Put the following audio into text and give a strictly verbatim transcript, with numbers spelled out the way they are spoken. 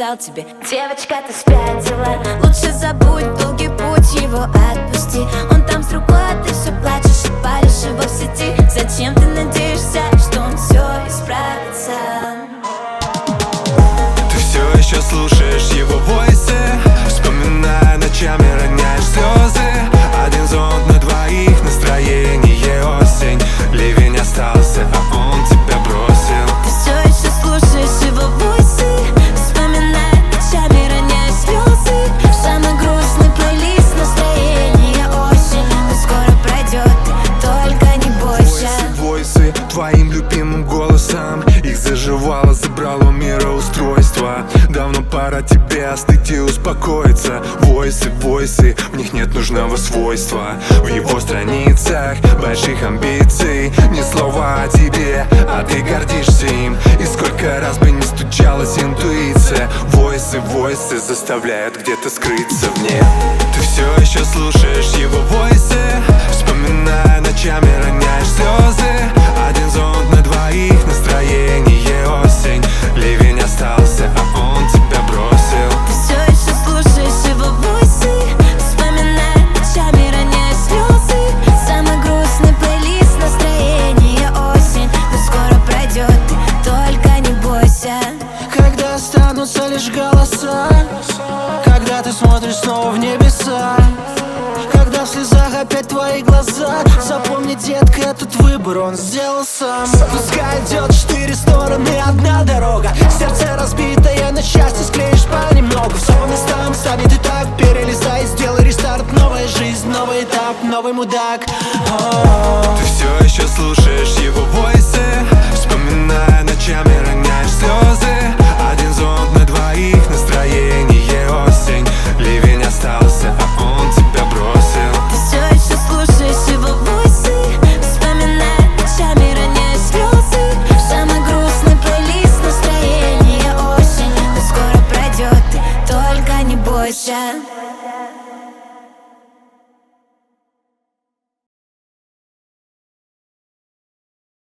написал тебе: девочка, ты спятила, лучше забудь долгий путь, его отпусти. Он там с другой, а ты все плачешь и палишь его в сети. Зачем ты надеешься, что он все исправится? Ты все еще слушаешь его войсы, вспоминая ночами, роняешь слезы. Один зонт на двоих, настроение осень. Ливень остался, а он тебя бросил. Ты все еще слушаешь его войсы, вспоминая ночами, роняешь слезы. Самый грустный плейлист, настроение осень. Но скоро пройдет, ты только не бойся. Войсы, твоим любимым голосом. Их заживало, забрало мироустройство. Давно пора тебе остыть и успокоиться. Войсы, войсы, в них нет нужного свойства. В его страницах больших амбиций ни слова о тебе, а ты гордишься им. И сколько раз бы не стучалась интуиция, войсы, войсы заставляют где-то скрыться в ней. Ты все еще слушаешь его войсы, вспоминая ночами, роняешь слезы. Один зонт на двоих, настроение осень. Ливень остался, а он тебя бросил. Ты все еще слушаешь его войсы, вспоминая ночами, роняешь слезы. Самый грустный плейлист, настроение осень. Но скоро пройдет, ты только не бойся. Когда останутся лишь голоса, когда ты смотришь снова в небеса, когда в слезах опять твои глаза, запомни, детка, этот выбор он сделал сам. Пускай идет четыре стороны, одна дорога. Сердце разбитое, на счастье склеишь понемногу. Все по местам станет и так, перелезай, сделай рестарт. Новая жизнь, новый этап, новый мудак. О-о-о. Ты все еще слушаешь его войсы, вспоминая ночами, роняешь слезы. Один зонт на двоих, настроение осень. Ливень остался, а он тебя бросил. Ты все еще слушаешь его войсы, вспоминая ночами, роняешь слезы. Самый грустный плейлист, настроение осень. Но скоро пройдет, ты только не бойся.